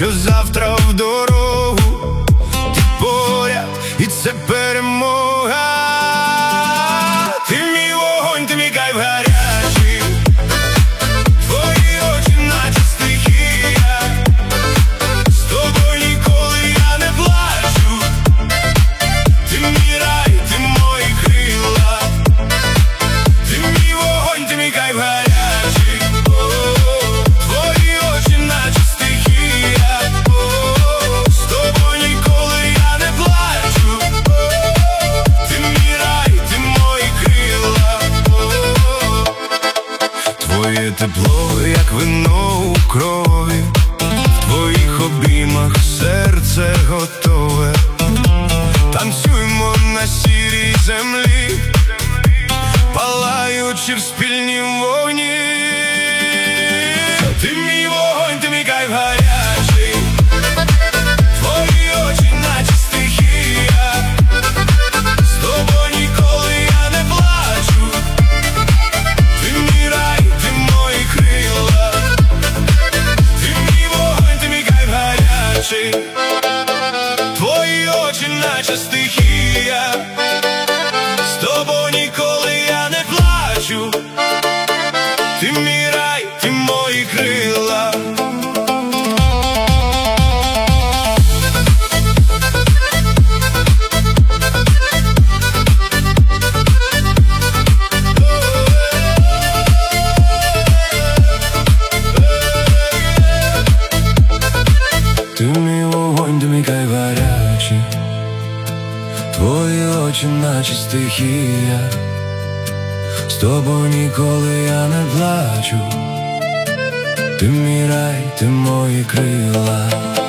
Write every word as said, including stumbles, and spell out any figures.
що завтра в дорогу ти поряд, і це перемога. Ти мій вогонь, ти мій кайф гарячий, твої очі наче стихія, з тобою ніколи я не плачу. Ти мій рай, ти мої крила, ти мій вогонь, ти мій кайф гарячий, твої очі наче стихія, з тобою ніколи я не плачу. Ти мій рай, ти мої крила, твоє тепло, як вино у крові, в твоїх обіймах серце готове. Танцюємо на сірій землі, палаючи в спільнім вогні. Ти мій вогонь, ти мій кайф гарячий, твої очі наче стихія, з тобою ніколи я не плачу. Ти мій рай, ти мої крила, ти мій вогонь, ти мій кайф гарячий, твої очі наче стихія, з тобою ніколи я не плачу. Ти мій рай, ти мої крила. Ти мій вогонь, ти мій кайф гарячий, твої очі наче стихія, з тобою ніколи я не плачу. Ти мій рай, ти мої крила.